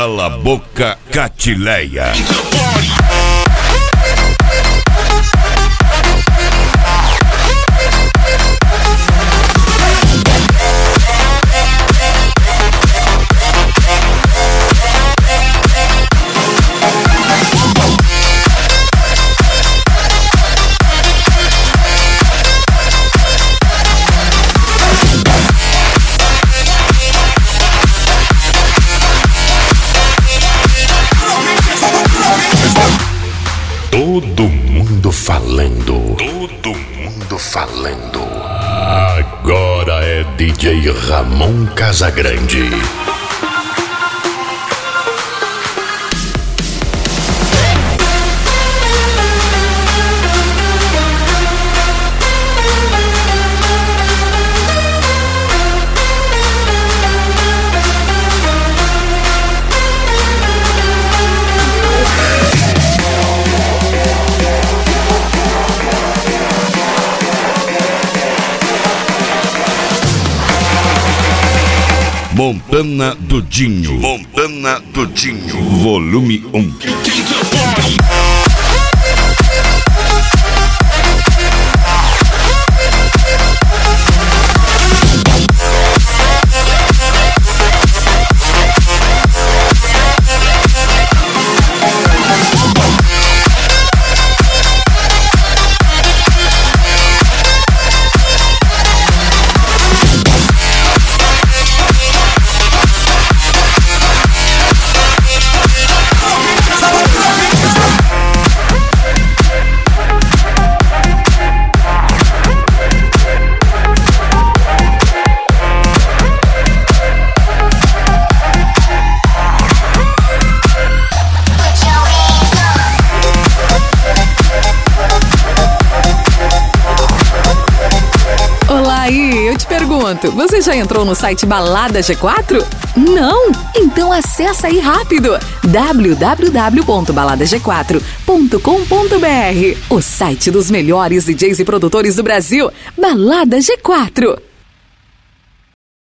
Cala a boca, Catileia. Todo mundo falando. Todo mundo falando. Agora é DJ Ramon Casagrande. Montana do Dinho. Montana do Dinho. Volume 1. Você já entrou no site Balada G4? Não? Então acessa aí rápido www.baladag4.com.br, o site dos melhores DJs e produtores do Brasil. Balada G4.